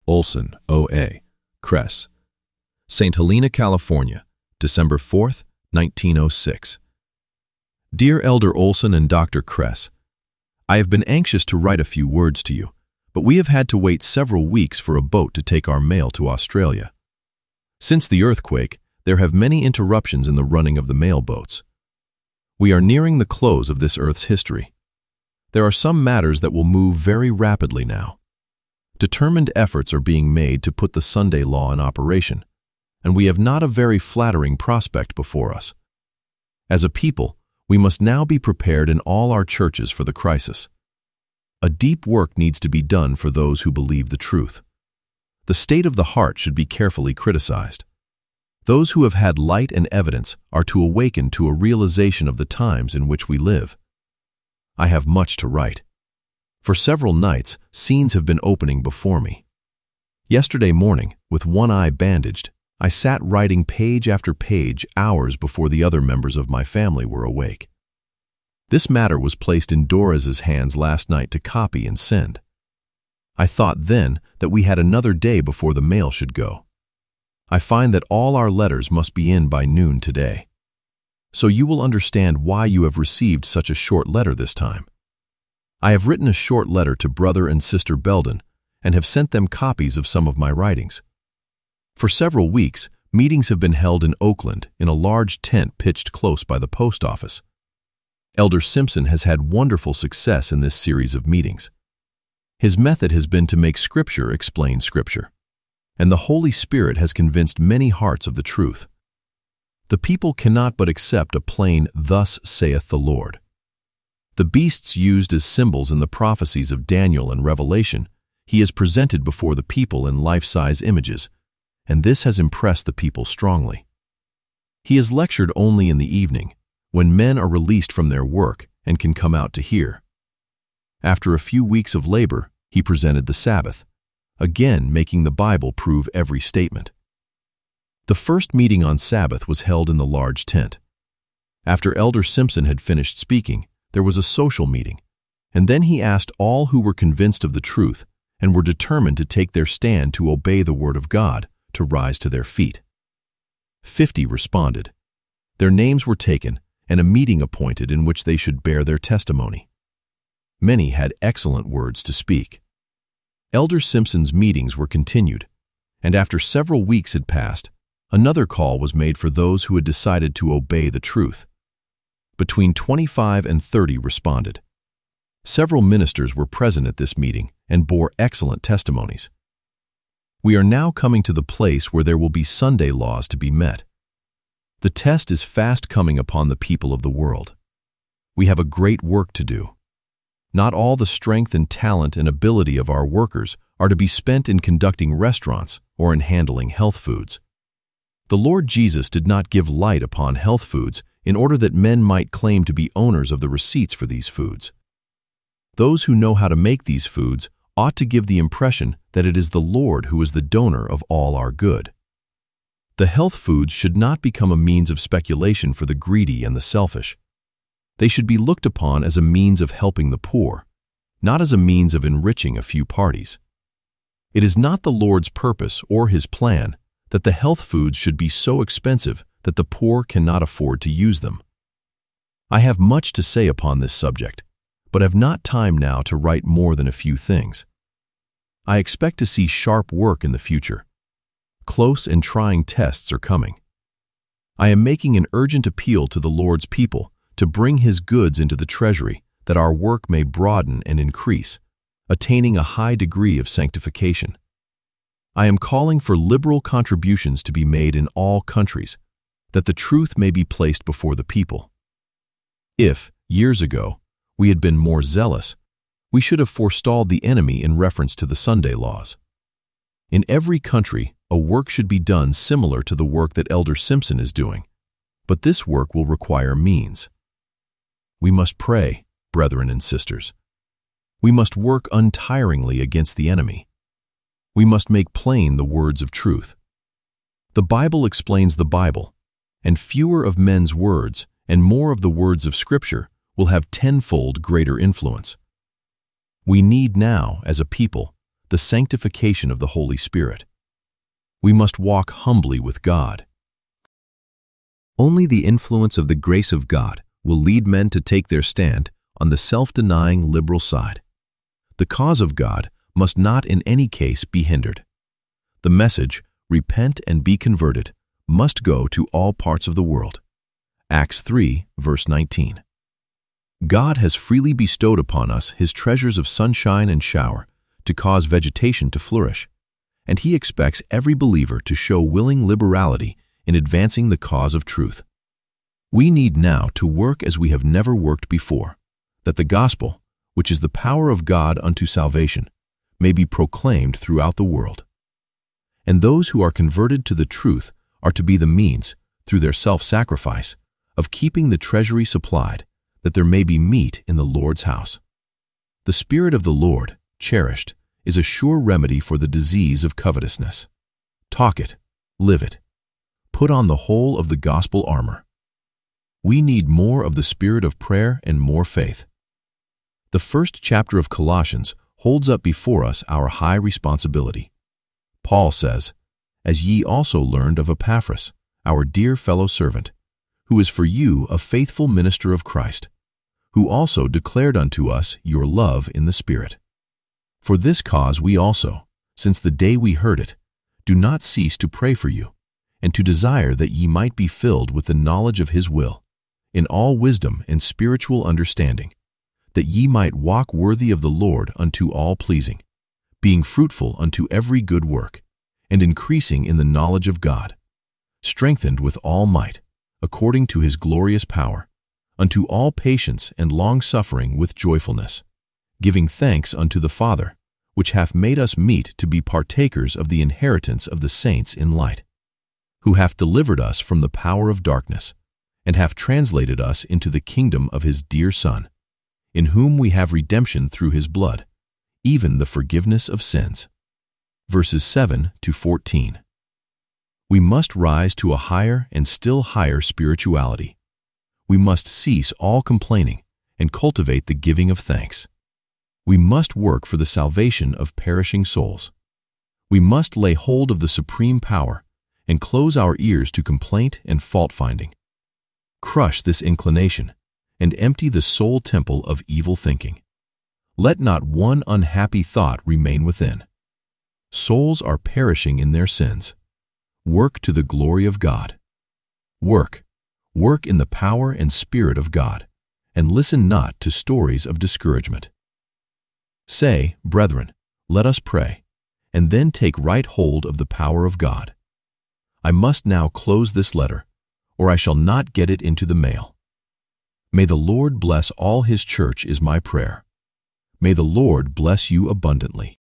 Olson, O.A., Kress, St. Helena, California, December 4th, 1906. Dear Elder Olson and Dr. Kress, I have been anxious to write a few words to you, but we have had to wait several weeks for a boat to take our mail to Australia. Since the earthquake, there have many interruptions in the running of the mail boats. We are nearing the close of this Earth's history. There are some matters that will move very rapidly now. Determined efforts are being made to put the Sunday law in operation, and we have not a very flattering prospect before us. As a people, we must now be prepared in all our churches for the crisis. A deep work needs to be done for those who believe the truth. The state of the heart should be carefully criticized. Those who have had light and evidence are to awaken to a realization of the times in which we live. I have much to write. For several nights, scenes have been opening before me. Yesterday morning, with one eye bandaged, I sat writing page after page hours before the other members of my family were awake. This matter was placed in Dora's hands last night to copy and send. I thought then that we had another day before the mail should go. I find that all our letters must be in by noon today. So you will understand why you have received such a short letter this time. I have written a short letter to Brother and Sister Belden and have sent them copies of some of my writings. For several weeks, meetings have been held in Oakland in a large tent pitched close by the post office. Elder Simpson has had wonderful success in this series of meetings. His method has been to make Scripture explain Scripture, and the Holy Spirit has convinced many hearts of the truth. The people cannot but accept a plain, "Thus saith the Lord." The beasts used as symbols in the prophecies of Daniel and Revelation, he has presented before the people in life-size images, and this has impressed the people strongly. He has lectured only in the evening, when men are released from their work and can come out to hear. After a few weeks of labor, he presented the Sabbath, again making the Bible prove every statement. The first meeting on Sabbath was held in the large tent. After Elder Simpson had finished speaking, there was a social meeting, and then he asked all who were convinced of the truth and were determined to take their stand to obey the Word of God to rise to their feet. 50 responded. Their names were taken and a meeting appointed in which they should bear their testimony. Many had excellent words to speak. Elder Simpson's meetings were continued, and after several weeks had passed, another call was made for those who had decided to obey the truth. Between 25 and 30 responded. Several ministers were present at this meeting and bore excellent testimonies. We are now coming to the place where there will be Sunday laws to be met. The test is fast coming upon the people of the world. We have a great work to do. Not all the strength and talent and ability of our workers are to be spent in conducting restaurants or in handling health foods. The Lord Jesus did not give light upon health foods in order that men might claim to be owners of the receipts for these foods. Those who know how to make these foods ought to give the impression that it is the Lord who is the donor of all our good. The health foods should not become a means of speculation for the greedy and the selfish. They should be looked upon as a means of helping the poor, not as a means of enriching a few parties. It is not the Lord's purpose or His plan that the health foods should be so expensive that the poor cannot afford to use them. I have much to say upon this subject, but have not time now to write more than a few things. I expect to see sharp work in the future. Close and trying tests are coming. I am making an urgent appeal to the Lord's people to bring His goods into the treasury, that our work may broaden and increase, attaining a high degree of sanctification. I am calling for liberal contributions to be made in all countries, that the truth may be placed before the people. If, years ago, we had been more zealous, we should have forestalled the enemy in reference to the Sunday laws. In every country, a work should be done similar to the work that Elder Simpson is doing, but this work will require means. We must pray, brethren and sisters. We must work untiringly against the enemy. We must make plain the words of truth. The Bible explains the Bible, and fewer of men's words and more of the words of Scripture will have tenfold greater influence. We need now, as a people, the sanctification of the Holy Spirit. We must walk humbly with God. Only the influence of the grace of God will lead men to take their stand on the self-denying liberal side. The cause of God must not in any case be hindered. The message, repent and be converted, must go to all parts of the world. Acts 3, verse 19. God has freely bestowed upon us His treasures of sunshine and shower to cause vegetation to flourish, and He expects every believer to show willing liberality in advancing the cause of truth. We need now to work as we have never worked before, that the gospel, which is the power of God unto salvation, may be proclaimed throughout the world. And those who are converted to the truth are to be the means, through their self-sacrifice, of keeping the treasury supplied, that there may be meat in the Lord's house. The Spirit of the Lord, cherished, is a sure remedy for the disease of covetousness. Talk it, live it. Put on the whole of the gospel armor. We need more of the spirit of prayer and more faith. The first chapter of Colossians holds up before us our high responsibility. Paul says, "As ye also learned of Epaphras, our dear fellow servant, who is for you a faithful minister of Christ, who also declared unto us your love in the Spirit. For this cause we also, since the day we heard it, do not cease to pray for you, and to desire that ye might be filled with the knowledge of His will, in all wisdom and spiritual understanding, that ye might walk worthy of the Lord unto all pleasing, being fruitful unto every good work, and increasing in the knowledge of God, strengthened with all might, according to His glorious power, unto all patience and long-suffering with joyfulness, giving thanks unto the Father, which hath made us meet to be partakers of the inheritance of the saints in light, who hath delivered us from the power of darkness, and hath translated us into the kingdom of His dear Son, in whom we have redemption through His blood, even the forgiveness of sins." Verses 7 to 14. We must rise to a higher and still higher spirituality. We must cease all complaining and cultivate the giving of thanks. We must work for the salvation of perishing souls. We must lay hold of the supreme power and close our ears to complaint and fault-finding. Crush this inclination and empty the soul temple of evil thinking. Let not one unhappy thought remain within. Souls are perishing in their sins. Work to the glory of God. Work in the power and Spirit of God, and listen not to stories of discouragement. Say, brethren, let us pray, and then take right hold of the power of God. I must now close this letter, or I shall not get it into the mail. May the Lord bless all His church is my prayer. May the Lord bless you abundantly.